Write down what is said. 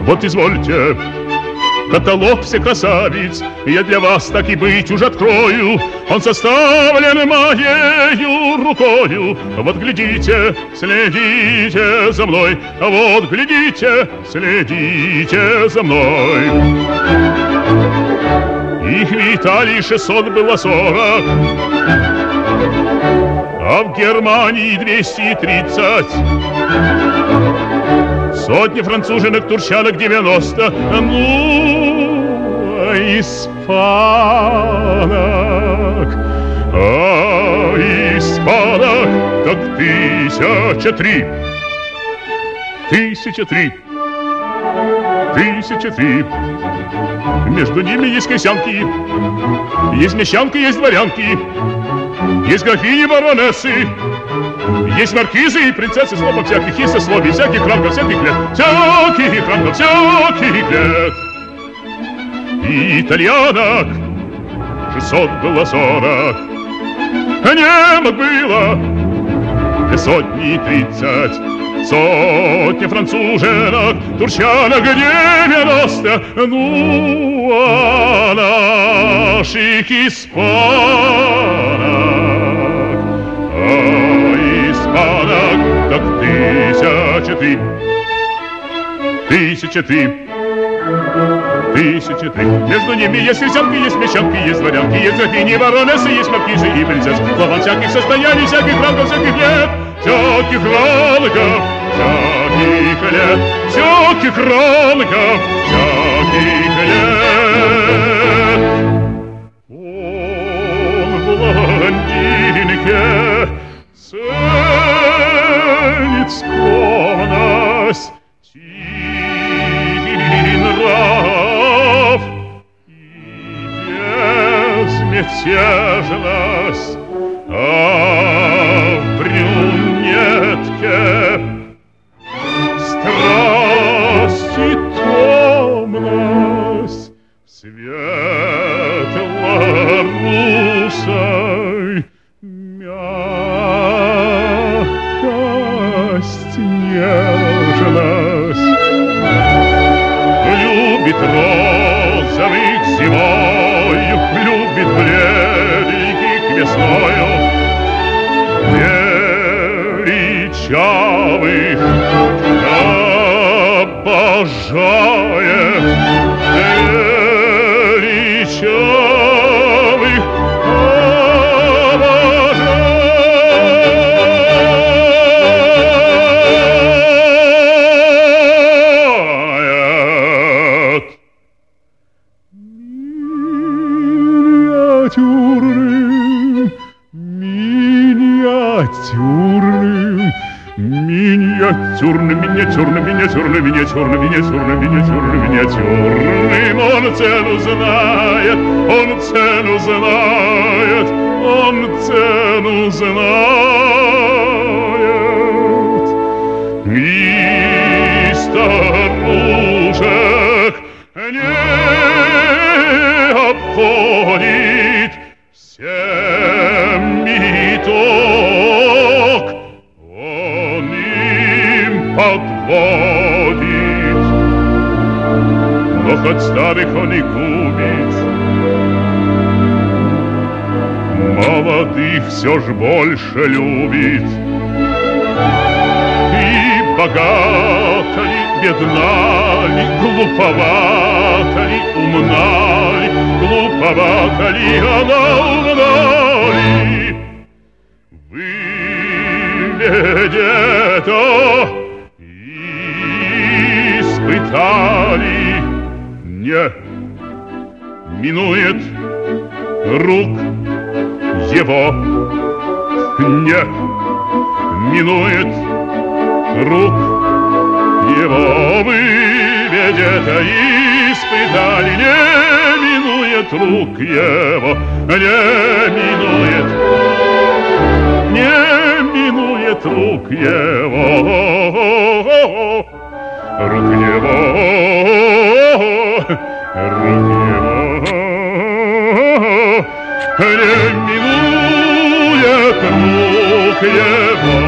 Вот извольте, каталог всех красавиц я для вас, так и быть, уж открою. Он составлен моею рукою. Вот глядите, следите за мной. Вот глядите, следите за мной. Их в Италии 600 было 40, а в Германии 230. Сотни француженок, турчанок 90. Ну, а испанок, так 1003. 1003. 1003. Между ними есть крестьянки, есть мещанки, есть дворянки, есть графини, баронессы, есть маркизы и принцессы, словом всяких и сословий, всяких рангов, всяких лет, всяких рангов, всяких лет. И итальянок 600 было 40, а немок было 230. Сотни француженок, турчанок 90. Ну, а наших испанок, так 1003. 1003. 1003. Между ними есть крестьянки, есть мещанки, есть дворянки, есть графини, баронессы, есть маркизы и принцессы. Слова всяких состояний, всяких рангов, всяких лет, всяких рангов, всяких лет, всяких рангов, всяких лет. Он в блондинке ценит скромность, тихий нрав и безмятежность, а в брюнетке страсть и томность, светло-русой мягкость, нежность. Любит розовых зимою, любит бледненьких весною, величавых обожает, величавых обожает. Миниатюрным, он цену знает, он цену знает, он цену знает. И старушек не обходит семиток, он им подводит. Но хоть старых он и губит, молодых все ж больше любит. И богата ли, бедна ли, глуповата ли, умна ли, глуповата ли, она умна ли. Выведет испытали, не минует рук его, не минует рук его. Выведет испытали, не минует рук его, не минует, не минует рук его, рук его, рук его, не минует рук его.